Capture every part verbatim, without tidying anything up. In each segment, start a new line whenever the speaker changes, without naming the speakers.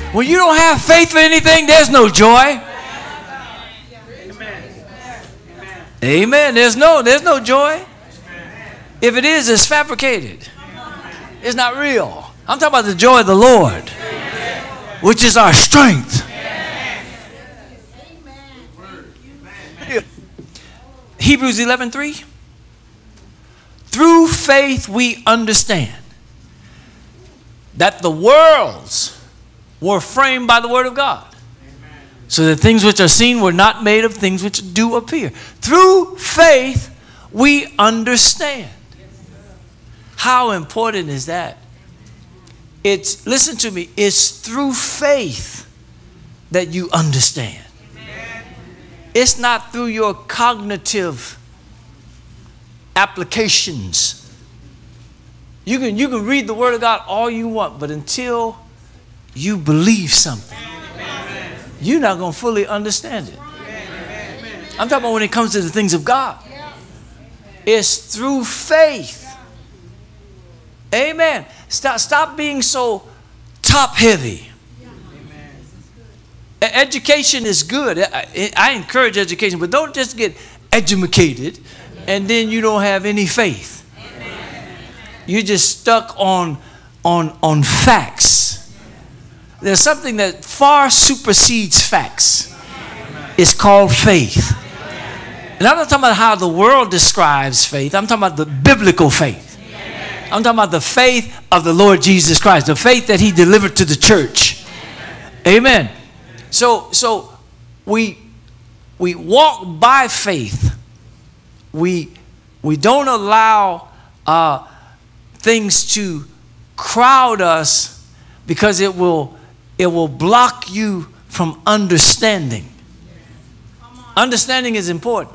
When you don't have faith for anything, there's no joy. Amen. There's no, there's no joy. If it is, it's fabricated. It's not real. I'm talking about the joy of the Lord, which is our strength. Hebrews eleven three. Through faith we understand that the worlds were framed by the word of God. So that things which are seen were not made of things which do appear. Through faith we understand. How important is that? It's, listen to me, it's through faith that you understand. It's not through your cognitive applications. You can, you can read the word of God all you want, but until you believe something, you're not going to fully understand it. I'm talking about when it comes to the things of God. It's through faith. Amen. Stop, stop being so top heavy. Education is good. I, I encourage education, but don't just get educated and then you don't have any faith. You're just stuck on, on, on facts. There's something that far supersedes facts. It's called faith. And I'm not talking about how the world describes faith. I'm talking about the biblical faith. I'm talking about the faith of the Lord Jesus Christ, the faith that he delivered to the church. Amen. So, so we, we walk by faith. We, we don't allow uh, things to crowd us because it will, it will block you from understanding. Understanding is important.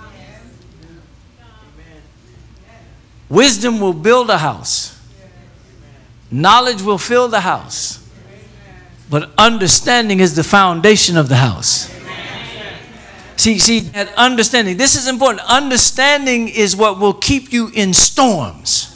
Wisdom will build a house. Knowledge will fill the house. But understanding is the foundation of the house. See, see, that understanding, this is important. Understanding is what will keep you in storms.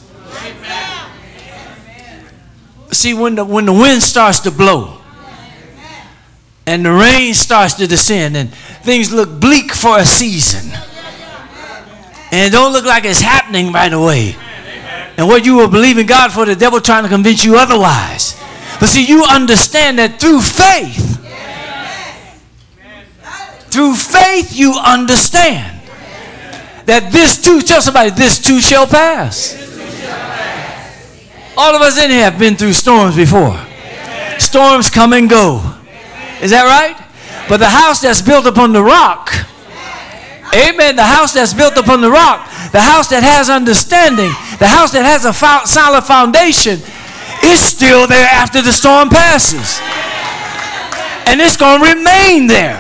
See, when the, when the wind starts to blow and the rain starts to descend and things look bleak for a season and it don't look like it's happening right away, and what you were believing God for, the devil trying to convince you otherwise. But see, you understand that through faith, through faith you understand that this too, tell somebody, this too shall pass. All of us in here have been through storms before. Storms come and go. Is that right? But the house that's built upon the rock, amen, the house that's built upon the rock, the house that has understanding, the house that has a fo- solid foundation, is still there after the storm passes. And it's going to remain there.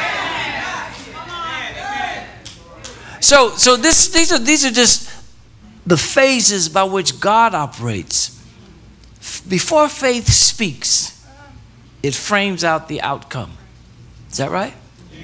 So, so this, these are, these are just the phases by which God operates. Before faith speaks, it frames out the outcome. Is that right?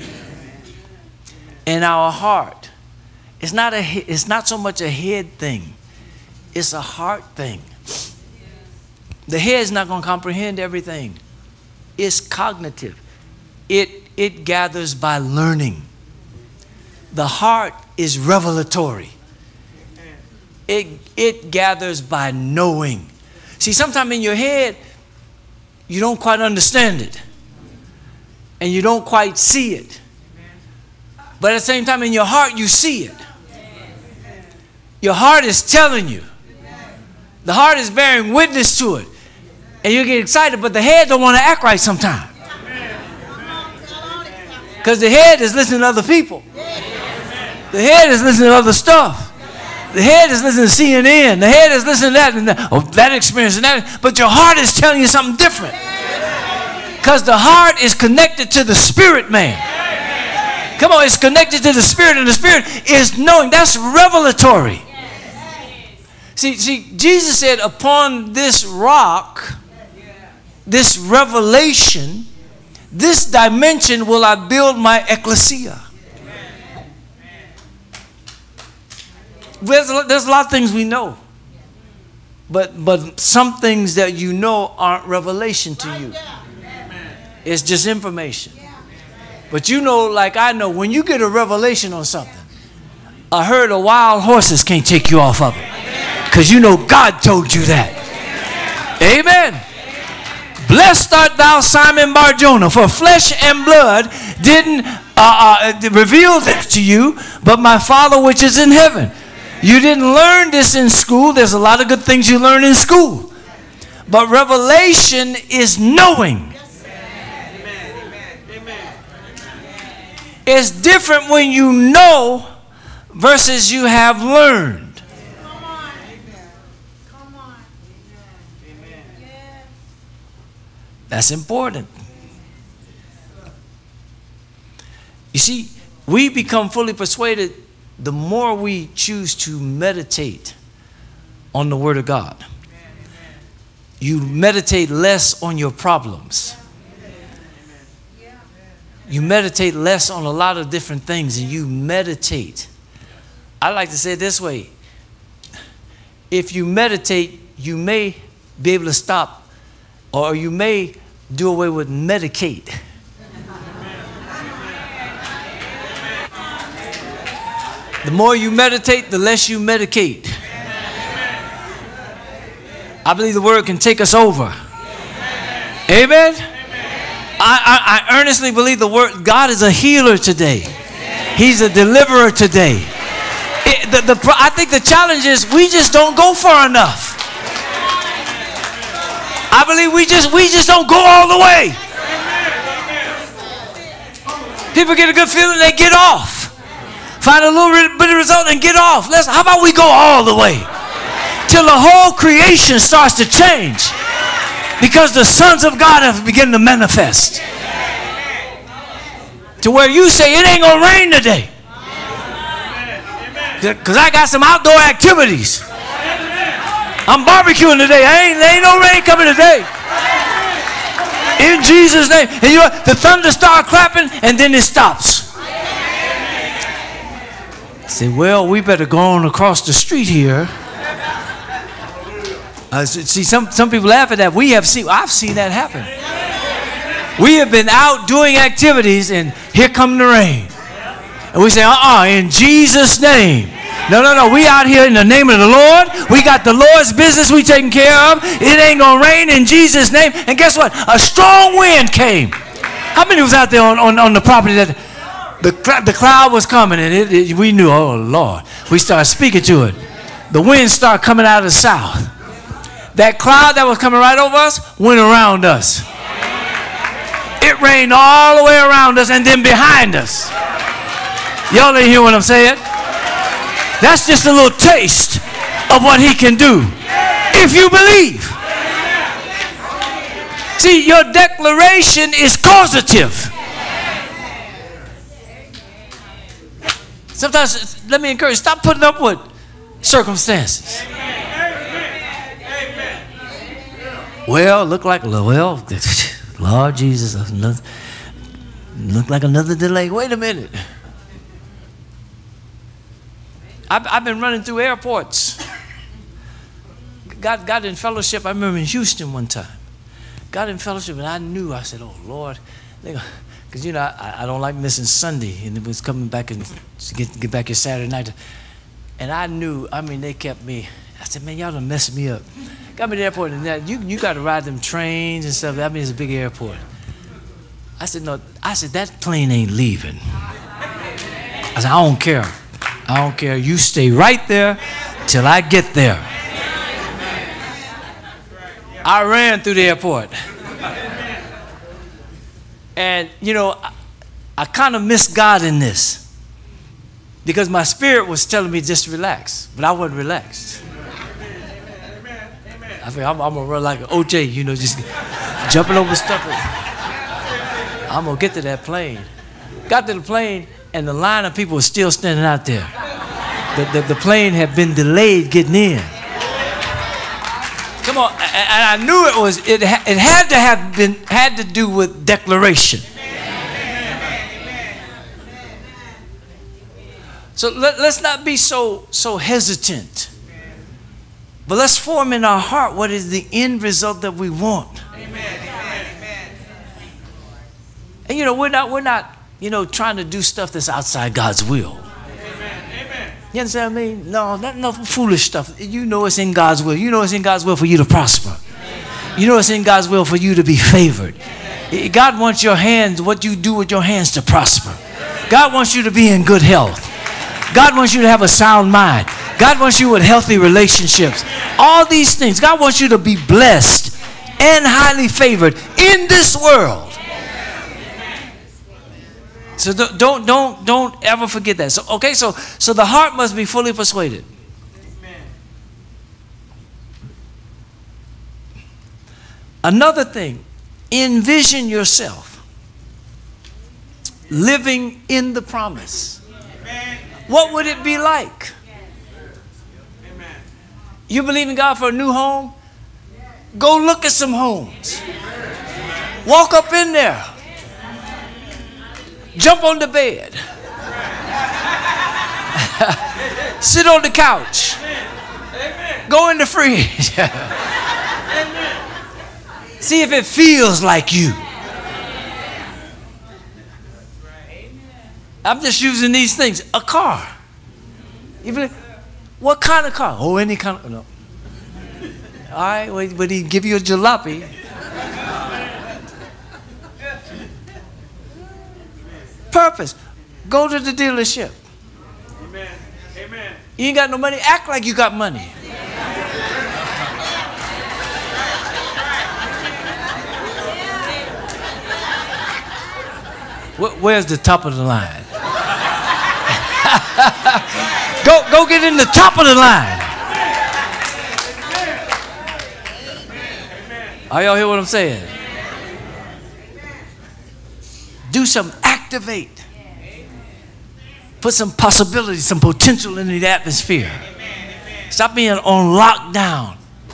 In our heart, it's not a, it's not so much a head thing. It's a heart thing. The head is not going to comprehend everything. It's cognitive. It, it gathers by learning. The heart is revelatory. It, it gathers by knowing. See, sometimes in your head, you don't quite understand it. And you don't quite see it. But at the same time, in your heart, you see it. Your heart is telling you. The heart is bearing witness to it. And you get excited, but the head don't want to act right sometimes. Because the head is listening to other people. The head is listening to other stuff. The head is listening to C N N. The head is listening to that and that, oh, that experience and that. But your heart is telling you something different. Because the heart is connected to the spirit man. Come on, it's connected to the spirit, and the spirit is knowing. That's revelatory. See, see, Jesus said, upon this rock, this revelation, this dimension will I build my ecclesia. There's a, there's a lot of things we know. But, but some things that you know aren't revelation to you. It's just information. But you know, like I know, when you get a revelation on something, a herd of wild horses can't take you off of it. Because you know God told you that. Amen. Blessed art thou, Simon Bar-Jonah, for flesh and blood didn't uh, uh, reveal this to you, but my Father which is in heaven. You didn't learn this in school. There's a lot of good things you learn in school. But revelation is knowing. It's different when you know versus you have learned.
Come on. Come on.
That's important. You see, we become fully persuaded the more we choose to meditate on the Word of God. You meditate less on your problems. You meditate less on a lot of different things, and you meditate. I like to say it this way. If you meditate, you may be able to stop, or you may do away with medicate. The more you meditate, the less you medicate. I believe the Word can take us over. Amen? I, I, I earnestly believe the Word, God is a healer today. He's a deliverer today. It, the, the, I think the challenge is we just don't go far enough. I believe we just, we just don't go all the way. People get a good feeling, they get off. Find a little bit of result and get off. Let's, how about we go all the way? Till the whole creation starts to change. Because the sons of God have begun to manifest. To where you say, it ain't going to rain today. Because I got some outdoor activities. I'm barbecuing today. I ain't, there ain't no rain coming today. In Jesus' name. And you know, the thunder start clapping and then it stops. Say, well, we better go on across the street here. Uh, see, some, some people laugh at that. We have seen, I've seen that happen. We have been out doing activities and here come the rain. And we say, uh-uh, in Jesus' name. No, no, no, we out here in the name of the Lord. We got the Lord's business we taking care of. It ain't going to rain in Jesus' name. And guess what? A strong wind came. How many was out there on, on, on the property that the, the cloud was coming and it, it, we knew, oh, Lord. We started speaking to it. The wind started coming out of the south. That cloud that was coming right over us went around us. It rained all the way around us and then behind us. Y'all ain't hear what I'm saying? That's just a little taste of what he can do if you believe. See, your declaration is causative. Sometimes, let me encourage you, stop putting up with circumstances. Well, look like, well, Lord Jesus, another, look like another delay. Wait a minute. I've, I've been running through airports. Got, got in fellowship. I remember in Houston one time. Got in fellowship, and I knew, I said, oh, Lord. Because, you know, I, I don't like missing Sunday. And it was coming back and get, get back here Saturday night. And I knew, I mean, they kept me. I said, man, y'all done messed me up. Got me to the airport, and that, you, you got to ride them trains and stuff. I mean, it's a big airport. I said, no, I said, that plane ain't leaving. I said, I don't care. I don't care. You stay right there till I get there. I ran through the airport. And, you know, I, I kind of missed God in this. Because my spirit was telling me just to relax. But I wasn't relaxed. I think I'm, I'm going to run like an O J, you know, just jumping over stuff. I'm going to get to that plane. Got to the plane, and the line of people was still standing out there. The, the, the plane had been delayed getting in. Come on, and I knew it was, it, it had to have been, had to do with declaration. So let, let's not be so, so hesitant. But let's form in our heart what is the end result that we want. And you know, we're not, we're not, you know, trying to do stuff that's outside God's will.
Amen. Amen.
You understand what I mean? No, not no foolish stuff. You know it's in God's will. You know it's in God's will for you to prosper. You know it's in God's will for you to be favored. God wants your hands, what you do with your hands, to prosper. God wants you to be in good health. God wants you to have a sound mind. God wants you with healthy relationships. All these things. God wants you to be blessed and highly favored in this world. So don't don't don't ever forget that. So okay, so so the heart must be fully persuaded. Another thing, envision yourself living in the promise. What would it be like? You believe in God for a new home? Go look at some homes. Walk up in there. Jump on the bed. Sit on the couch. Go in the fridge. See if it feels like you. I'm just using these things. A car. You believe, what kind of car? Oh, any kind of, no. All right, well, but he give you a jalopy. Purpose. Go to the dealership.
Amen. Amen.
You ain't got no money. Act like you got money. Where's the top of the line? go, go get in the top of the line. Are y'all hear what I'm saying? Do some activate. Put some possibility, some potential in the atmosphere. Stop being on lockdown.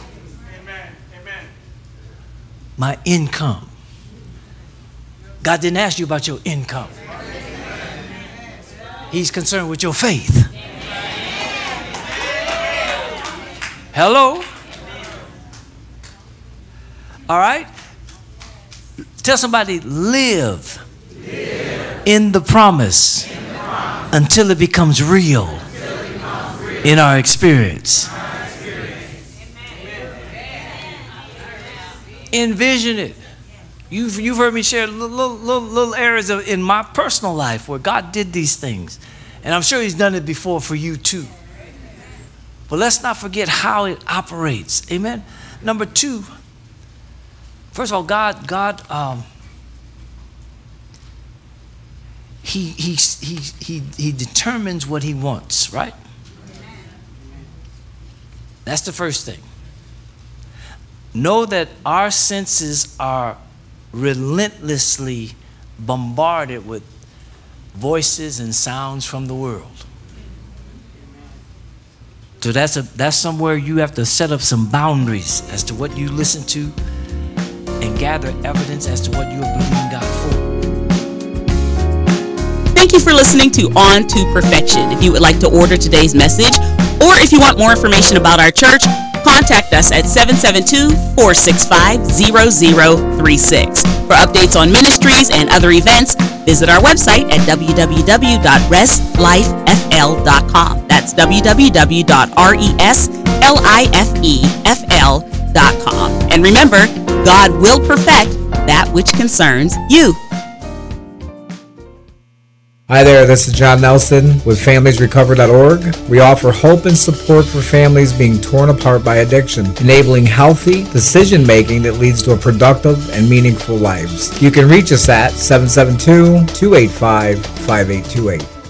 My income. God didn't ask you about your income. He's concerned with your faith. Hello? All right? Tell somebody, live, live. In the promise, in the promise. Until it becomes real, it becomes real. In our experience. In our experience. Envision it. You've, you've heard me share little, little, little, little areas of, in my personal life where God did these things. And I'm sure he's done it before for you too. But let's not forget how it operates. Amen? Number two, first of all, God, God, um, he, he, he, he, he determines what he wants, right? That's the first thing. Know that our senses are relentlessly bombarded with voices and sounds from the world. So that's a that's somewhere you have to set up some boundaries as to what you listen to and gather evidence as to what you are believing God for.
Thank you for listening to On to Perfection. If you would like to order today's message, or if you want more information about our church, contact us at seven seven two, four six five, zero zero three six. For updates on ministries and other events, visit our website at w w w dot rest life f l dot com. That's w w w dot rest life f l dot com. And remember, God will perfect that which concerns you.
Hi there, this is John Nelson with families recover dot org. We offer hope and support for families being torn apart by addiction, enabling healthy decision-making that leads to a productive and meaningful lives. You can reach us at seven seven two, two eight five, five eight two eight.